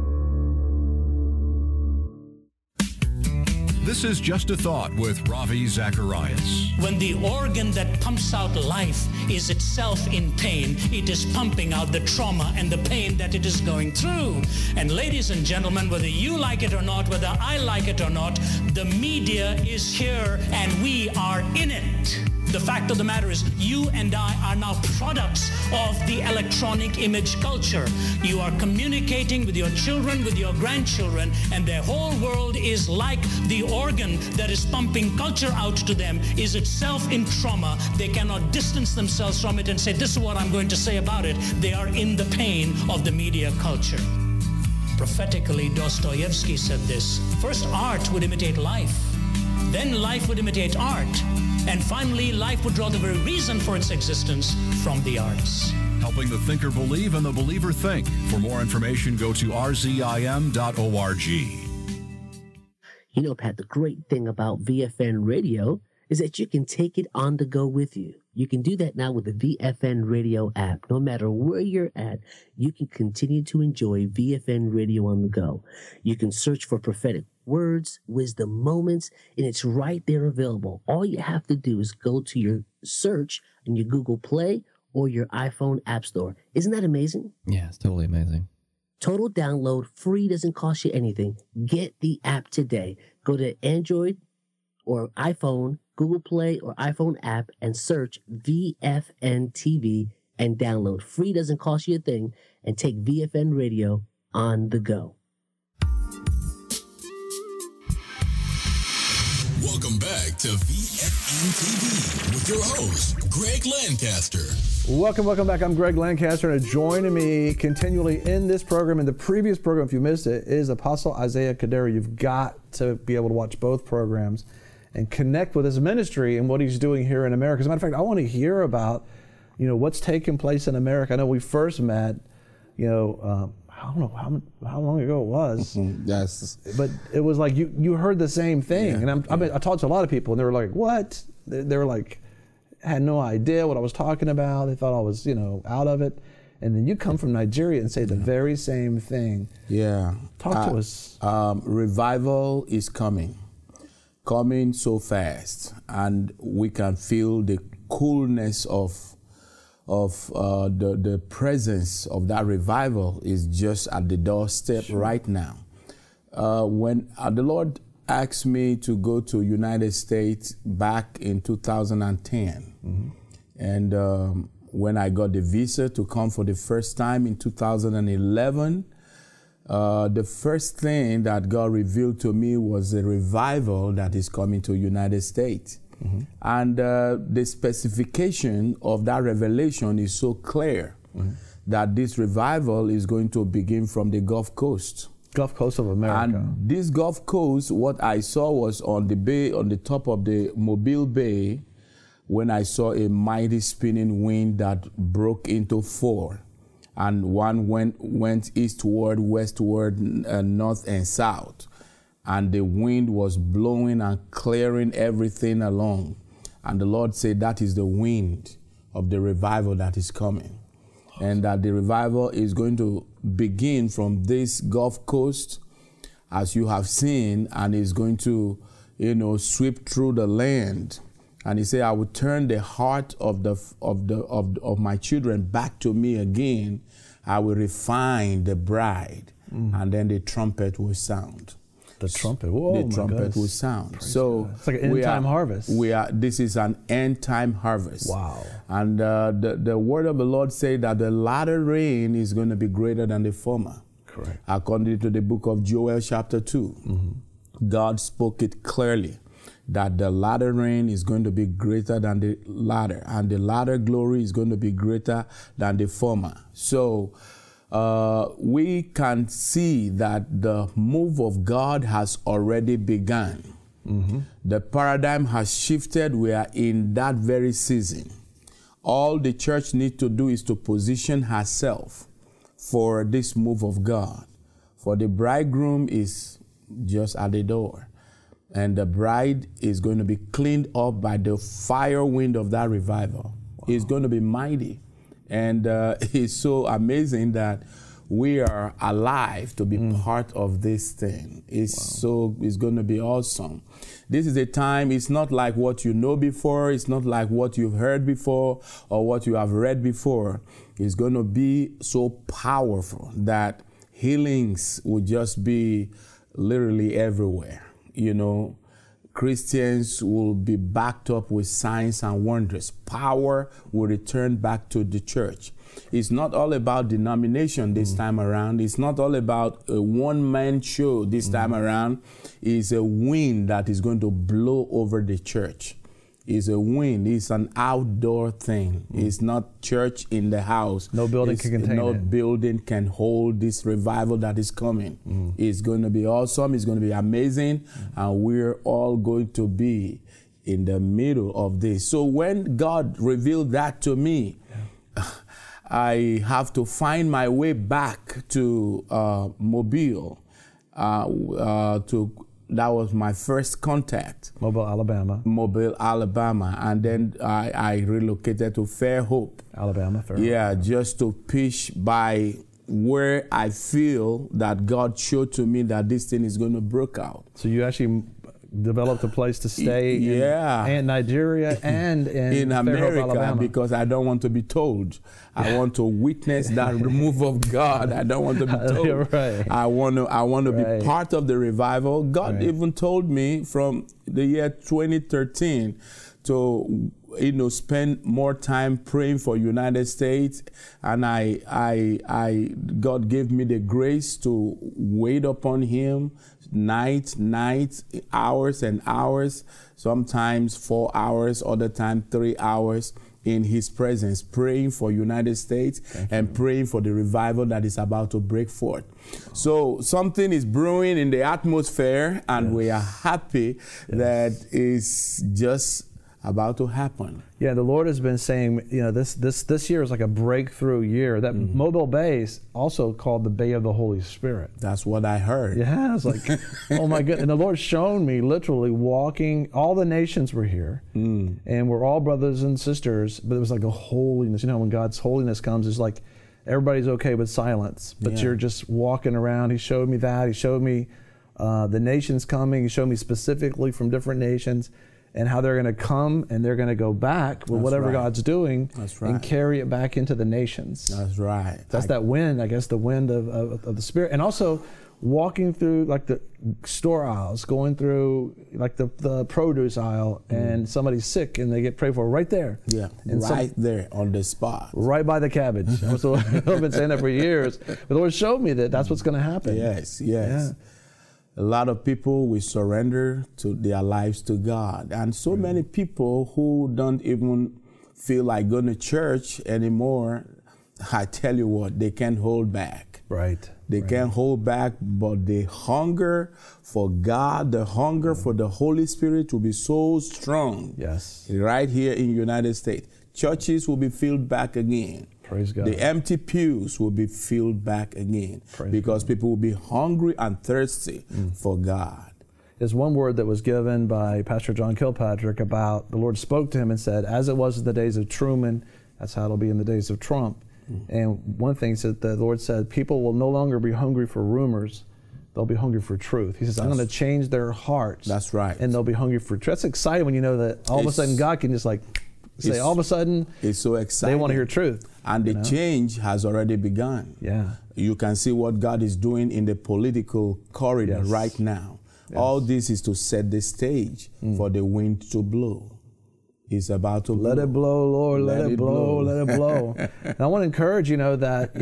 This is Just a Thought with Ravi Zacharias. When the organ that pumps out life is itself in pain, it is pumping out the trauma and the pain that it is going through. And ladies and gentlemen, whether you like it or not, whether I like it or not, the media is here and we are in it. The fact of the matter is, you and I are now products of the electronic image culture. You are communicating with your children, with your grandchildren, and their whole world is like the organ that is pumping culture out to them is itself in trauma. They cannot distance themselves from it and say, this is what I'm going to say about it. They are in the pain of the media culture. Prophetically, Dostoevsky said this: first art would imitate life, then life would imitate art, and finally life would draw the very reason for its existence from the arts. Helping the thinker believe and the believer think. For more information, go to rzim.org. You know, Pat, the great thing about VFN Radio is that you can take it on the go with you. You can do that now with the VFN Radio app. No matter where you're at, you can continue to enjoy VFN Radio on the go. You can search for prophetic words, wisdom moments, and it's right there available. All you have to do is go to your search in your Google Play or your iPhone App Store. Isn't that amazing? Yeah, it's totally amazing. Total download, free, doesn't cost you anything. Get the app today. Go to Android or iPhone, Google Play or iPhone app and search VFN TV and download. Free, doesn't cost you a thing, and take VFN Radio on the go. Welcome back to VFN TV with your host, Greg Lancaster. Welcome back. I'm Greg Lancaster, and joining me continually in this program, in the previous program, if you missed it, is Apostle Isaiah Kaderi. You've got to be able to watch both programs and connect with his ministry and what he's doing here in America. As a matter of fact, I want to hear about, what's taking place in America. I know we first met, I don't know how long ago it was. Yes. But it was like you heard the same thing. Yeah. And I talked to a lot of people, and they were like, what? They were like, had no idea what I was talking about. They thought I was, out of it. And then you come from Nigeria and say the very same thing. Yeah. Talk to us. Revival is coming so fast, and we can feel the coolness of the presence of that revival is just at the doorstep right now. When the Lord asked me to go to United States back in 2010, and when I got the visa to come for the first time in 2011, the first thing that God revealed to me was a revival that is coming to United States. And the specification of that revelation is so clear that this revival is going to begin from the Gulf Coast. Gulf Coast of America. And this Gulf Coast, what I saw was on the bay, on the top of the Mobile Bay, when I saw a mighty spinning wind that broke into four. And one went eastward, westward, north and south. And the wind was blowing and clearing everything along. And the Lord said that is the wind of the revival that is coming. And that the revival is going to begin from this Gulf Coast, as you have seen, and is going to, sweep through the land. And he said, I will turn the heart of my children back to me again. I will refine the bride, and then the trumpet will sound. The trumpet, whoa, the trumpet will sound. Praise so God. It's like an end time harvest. This is an end time harvest. Wow. And the word of the Lord said that the latter rain is going to be greater than the former. Correct. According to the book of Joel chapter 2, God spoke it clearly that the latter rain is going to be greater than the latter, and the latter glory is going to be greater than the former. So we can see that the move of God has already begun. The paradigm has shifted. We are in that very season. All the church needs to do is to position herself for this move of God. For the bridegroom is just at the door. And the bride is going to be cleaned up by the fire wind of that revival. Wow. It's going to be mighty. And it's so amazing that we are alive to be part of this thing. It's going to be awesome. This is a time, it's not like what you know before. It's not like what you've heard before or what you have read before. It's going to be so powerful that healings will just be literally everywhere. Christians will be backed up with signs and wonders. Power will return back to the church. It's not all about denomination this time around. It's not all about a one-man show this time around. It's a wind that is going to blow over the church. It's a wind. It's an outdoor thing. It's not church in the house. No building can contain it. No building can hold this revival that is coming. It's going to be awesome. It's going to be amazing. And we're all going to be in the middle of this. So when God revealed that to me, I have to find my way back to Mobile, that was my first contact. Mobile, Alabama. Mobile, Alabama. And then I relocated to Fairhope. Alabama, Fairhope. Yeah, just to pitch by where I feel that God showed to me that this thing is going to break out. So you actually developed a place to stay in Nigeria and in America, Alabama. Because I don't want to be told. I want to witness that move of God. I don't want to be told. Right. I want to be part of the revival. God even told me from the year 2013 to spend more time praying for United States, and God gave me the grace to wait upon Him nights, hours and hours, sometimes 4 hours, other time 3 hours in His presence, praying for United States and praying for the revival that is about to break forth. So something is brewing in the atmosphere, and we are happy that it's just about to happen. Yeah, the Lord has been saying, this year is like a breakthrough year. That Mobile Bay is also called the Bay of the Holy Spirit. That's what I heard. Yeah, it's like, oh my goodness. And the Lord shown me literally walking, all the nations were here, and we're all brothers and sisters, but it was like a holiness. When God's holiness comes, it's like everybody's okay with silence, but you're just walking around. He showed me that. He showed me the nations coming. He showed me specifically from different nations, and how they're going to come and they're going to go back with whatever God's doing and carry it back into the nations. That's right. That's that wind, I guess, the wind of the Spirit. And also walking through like the store aisles, going through like the produce aisle, and somebody's sick and they get prayed for right there. Yeah, and there on the spot. Right by the cabbage. So I've been saying that for years. But the Lord showed me that that's what's going to happen. Yes. Yeah. A lot of people will surrender to their lives to God. And so many people who don't even feel like going to church anymore, I tell you what, they can't hold back. Right. They can't hold back, but the hunger for God, the hunger for the Holy Spirit will be so strong. Yes. Right here in the United States. Churches will be filled back again. Praise God. The empty pews will be filled back again. Because people will be hungry and thirsty for God. There's one word that was given by Pastor John Kilpatrick about the Lord spoke to him and said, as it was in the days of Truman, that's how it'll be in the days of Trump. And one thing that the Lord said, people will no longer be hungry for rumors. They'll be hungry for truth. He says, I'm going to change their hearts. That's right. And they'll be hungry for truth. That's exciting when you know that all of a sudden God can just like say, all of a sudden, it's so exciting. They want to hear truth. And the change has already begun. Yeah. You can see what God is doing in the political corridor right now. Yes. All this is to set the stage for the wind to blow. It's about to let it blow, Lord, let it blow, let it blow. And I want to encourage that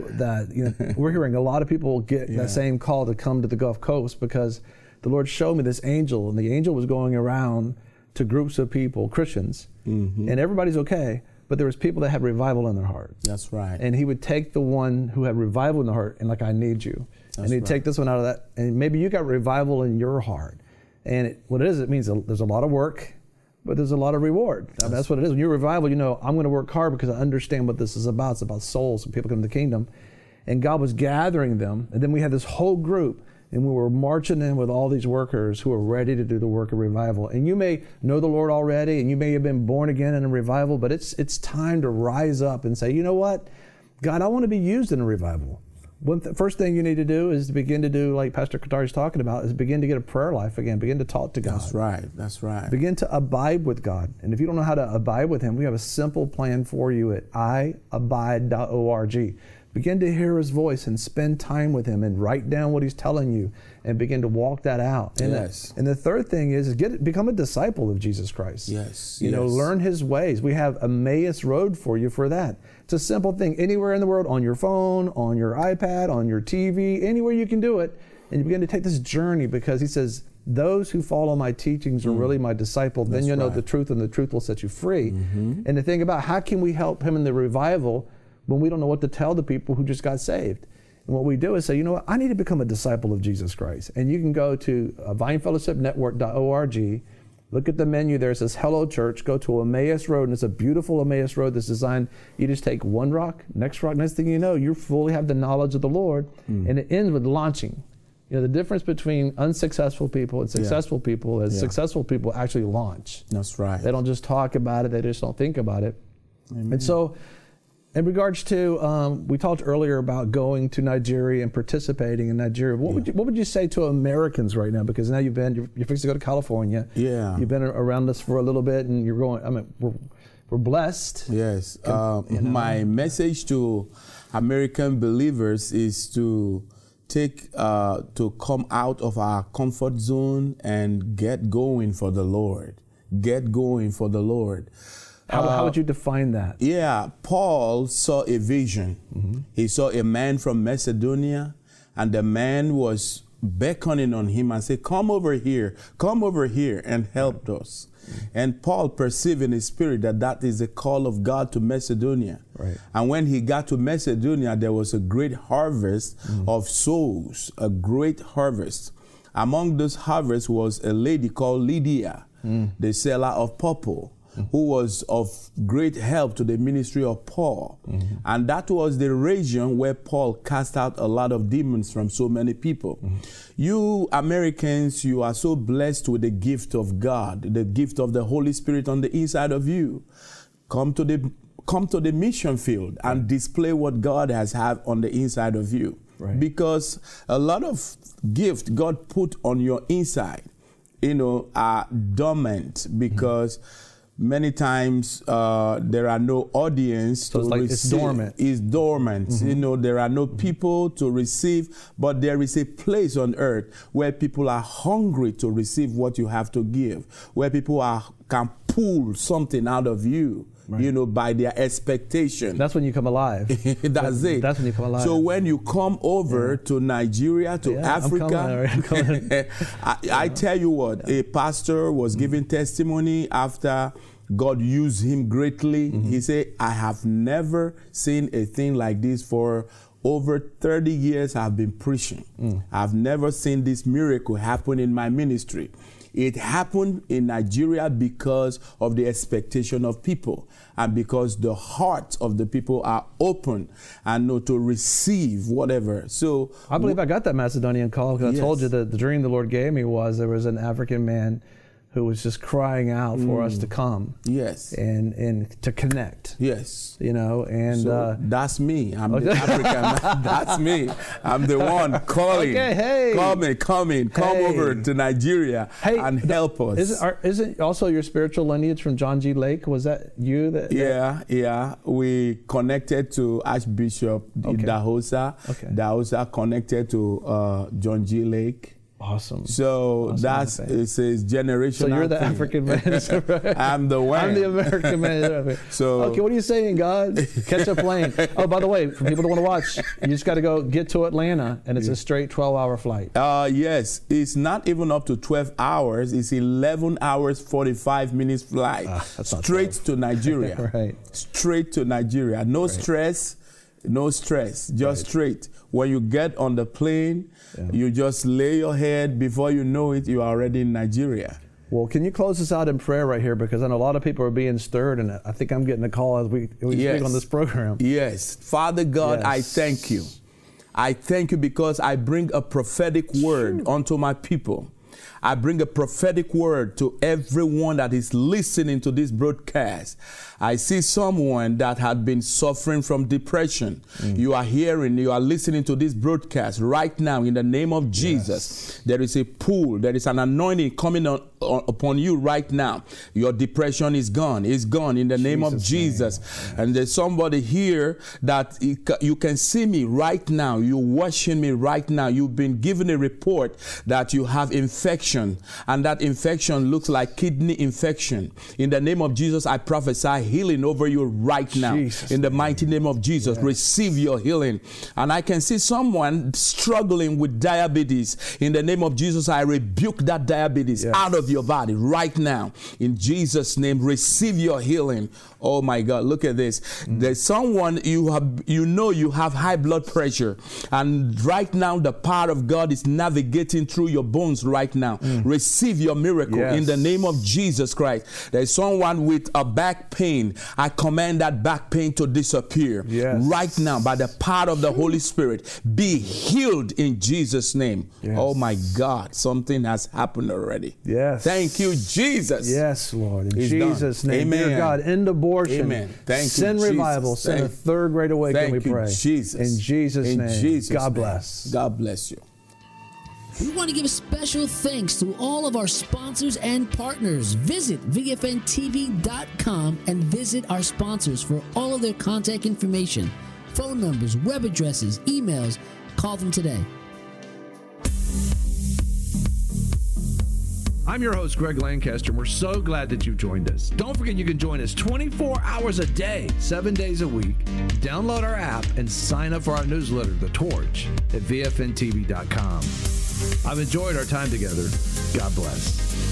we're hearing a lot of people get that same call to come to the Gulf Coast because the Lord showed me this angel, and the angel was going around to groups of people, Christians, and everybody's okay, but there was people that had revival in their heart. That's right. And he would take the one who had revival in the heart and I need you. And he'd take this one out of that, and maybe you got revival in your heart. And what it is, it means there's a lot of work, but there's a lot of reward. That's what it is. When you're revival, I'm going to work hard because I understand what this is about. It's about souls and people come to the kingdom. And God was gathering them. And then we had this whole group, and we were marching in with all these workers who were ready to do the work of revival. And you may know the Lord already, and you may have been born again in a revival, but it's time to rise up and say, you know what? God, I want to be used in a revival. First thing you need to do is to begin to do, like Pastor Qatari's talking about, is begin to get a prayer life again. Begin to talk to God. That's right. That's right. Begin to abide with God. And if you don't know how to abide with Him, we have a simple plan for you at iabide.org. Begin to hear His voice and spend time with Him and write down what He's telling you and begin to walk that out. And the third thing is become a disciple of Jesus Christ. Yes. Learn His ways. We have Emmaus Road for you for that. It's a simple thing. Anywhere in the world, on your phone, on your iPad, on your TV, anywhere you can do it. And you begin to take this journey because He says, those who follow my teachings are really my disciples. Then you'll know the truth, and the truth will set you free. And the thing about how can we help Him in the revival when we don't know what to tell the people who just got saved? And what we do is say, you know what, I need to become a disciple of Jesus Christ. And you can go to vinefellowshipnetwork.org, look at the menu there, it says Hello Church, go to Emmaus Road, and it's a beautiful Emmaus Road that's designed, you just take one rock, next thing you know, you fully have the knowledge of the Lord, and it ends with launching. The difference between unsuccessful people and successful people is successful people actually launch. That's right. They don't just talk about it, they just don't think about it. Amen. And so, in regards to, we talked earlier about going to Nigeria and participating in Nigeria. What would you say to Americans right now? Because now you're fixing to go to California. Yeah. You've been around us for a little bit, and you're going. I mean, we're blessed. Yes. My message to American believers is to come out of our comfort zone and get going for the Lord. Get going for the Lord. How would you define that? Yeah, Paul saw a vision. He saw a man from Macedonia, and the man was beckoning on him and said, come over here, and help us. And Paul perceived in his spirit that is the call of God to Macedonia. Right. And when he got to Macedonia, there was a great harvest of souls, a great harvest. Among those harvests was a lady called Lydia, the seller of purple, who was of great help to the ministry of Paul. And that was the region where Paul cast out a lot of demons from so many people. You Americans, you are so blessed with the gift of God, the gift of the Holy Spirit on the inside of you. Come to the mission field and display what God has had on the inside of you. Right. Because a lot of gift God put on your inside, are dormant because many times there are no audience so to receive. It's dormant. It's dormant. There are no people to receive, but there is a place on earth where people are hungry to receive what you have to give, where people can pull something out of you. Right. By their expectation. That's when you come alive. That's it. That's when you come alive. So when you come over to Nigeria, to Africa, I'm coming. I tell you what, a pastor was giving testimony after God used him greatly. He said, I have never seen a thing like this for over 30 years I've been preaching. I've never seen this miracle happen in my ministry. It happened in Nigeria because of the expectation of people and because the hearts of the people are open and know to receive whatever. So I believe I got that Macedonian call because I told you that the dream the Lord gave me was there was an African man who was just crying out for us to come. Yes. And to connect. Yes. You know, and so that's me. I'm the African man. That's me. I'm the one calling. Okay, hey. Come over to Nigeria and help us. Isn't also your spiritual lineage from John G. Lake? Was that you? Yeah. We connected to Archbishop Dahosa. Dahosa connected to John G. Lake. Awesome. So that's it's his generation. So you're the African man. Right? I'm the one. I'm the American man. So okay, what are you saying, God? Catch a plane. Oh, by the way, for people that want to watch, you just got to get to Atlanta, and it's a straight 12-hour flight. Yes, it's not even up to 12 hours. It's 11 hours 45 minutes flight straight to Nigeria. Right. Straight to Nigeria. No stress. No stress. Just straight. When you get on the plane, you just lay your head. Before you know it, you are already in Nigeria. Well, can you close us out in prayer right here? Because I know a lot of people are being stirred, and I think I'm getting a call as we speak on this program. Yes. Father God, I thank you. I thank you because I bring a prophetic word unto my people. I bring a prophetic word to everyone that is listening to this broadcast. I see someone that had been suffering from depression. You are listening to this broadcast right now in the name of Jesus. There is a pull, there is an anointing coming upon you right now. Your depression is gone. It's gone in the name of Jesus. And there's somebody here that you can see me right now. You're watching me right now. You've been given a report that you have infection, and that infection looks like kidney infection. In the name of Jesus, I prophesy healing over you right now. In the mighty name of Jesus, receive your healing. And I can see someone struggling with diabetes. In the name of Jesus, I rebuke that diabetes out of your body right now. In Jesus' name, receive your healing. Oh my God, look at this. There's someone you have high blood pressure, and right now the power of God is navigating through your bones right now. Receive your miracle in the name of Jesus Christ. There's someone with a back pain. I command that back pain to disappear right now by the power of the Holy Spirit. Be healed in Jesus' name. Oh my God, something has happened already. Thank you, Jesus. Yes, Lord. In Jesus' name. Amen. Dear God, end abortion. Amen. Thank you, send revival. Jesus. Send a third great awakening, we pray. Jesus. In Jesus' name. Jesus' God name. bless. God bless you. We want to give a special thanks to all of our sponsors and partners. Visit VFNTV.com and visit our sponsors for all of their contact information, phone numbers, web addresses, emails. Call them today. I'm your host, Greg Lancaster, and we're so glad that you've joined us. Don't forget you can join us 24 hours a day, 7 days a week. Download our app and sign up for our newsletter, The Torch, at VFNTV.com. I've enjoyed our time together. God bless.